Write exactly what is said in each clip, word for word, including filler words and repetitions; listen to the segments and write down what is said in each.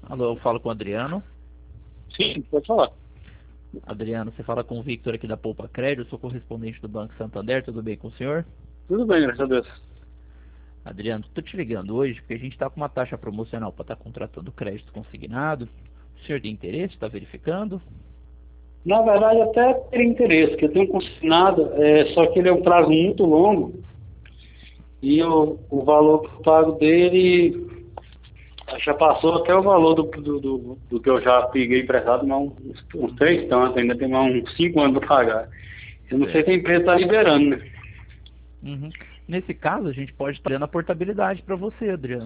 Alô, eu falo com o Adriano. Sim, pode falar. Adriano, você fala com o Victor aqui da Poupa Crédito, eu sou correspondente do Banco Santander, tudo bem com o senhor? Tudo bem, graças a Deus. Adriano, estou te ligando hoje porque a gente está com uma taxa promocional para estar contratando crédito consignado. O senhor tem interesse? Está verificando? Na verdade, até teria interesse, porque eu tenho um consignado, é, só que ele é um prazo muito longo e o, o valor que eu pago dele já passou até o valor do, do, do, do que eu já peguei emprestado, mas uns, uns três tantos, ainda tem mais uns cinco anos para pagar. Eu não sei se a empresa está liberando, né? Uhum. Nesse caso, a gente pode estar dando a portabilidade para você, Adriano.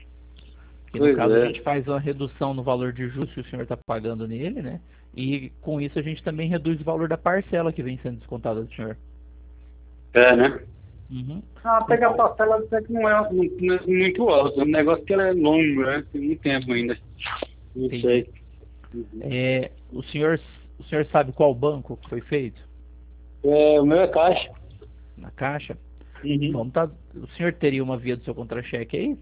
E no Pois caso, a é. gente faz uma redução no valor de juros que o senhor está pagando nele, né? E com isso a gente também reduz o valor da parcela que vem sendo descontada do senhor. É, né? Uhum. Ah, pegar a parcela até que não é, não, não é muito alto, é um negócio que ela é longo, né? Tem muito tempo ainda. Não Entendi. sei. Uhum. É, o senhor, o senhor sabe qual banco que foi feito? É, o meu é caixa. Na Caixa? Uhum. Vamos tá, o senhor teria uma via do seu contra-cheque aí?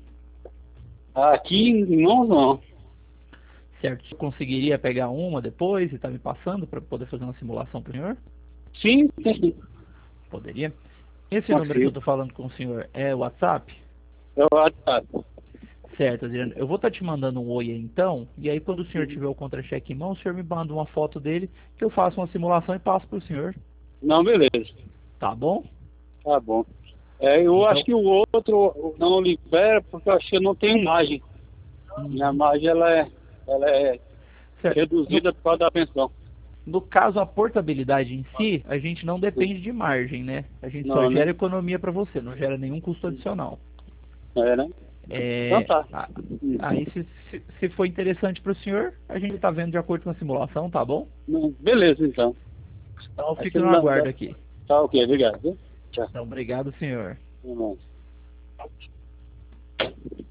Aqui em mãos não. Certo. Você conseguiria pegar uma depois e estar me passando para poder fazer uma simulação para o senhor? Sim, tem sim. Poderia? Esse número que eu Consigo. estou falando com o senhor é o WhatsApp? É o WhatsApp. Certo, Adriano. Eu vou estar te mandando um oi aí, então, e aí quando o senhor Uhum. tiver o contra-cheque em mão, o senhor me manda uma foto dele, que eu faço uma simulação e passo para o senhor. Não, beleza. Tá bom? Tá bom. É, eu acho Então, que o outro não libera porque eu acho que eu não tenho margem. Minha uhum. margem ela é, ela é Certo. No, reduzida por causa da pensão. no caso, a portabilidade em si, a gente não depende de margem, né? A gente só Não, né? gera economia para você, não gera nenhum custo adicional. É, né? Então É, tá. a- Hum. aí, se, se, se for interessante para o senhor, a gente está vendo de acordo com a simulação, tá bom? Não, beleza, então. Então, eu Aí fico você no dá, dá- aguardo aqui. Tá ok, obrigado. Viu? Tchau. Então, obrigado, senhor. Até mais.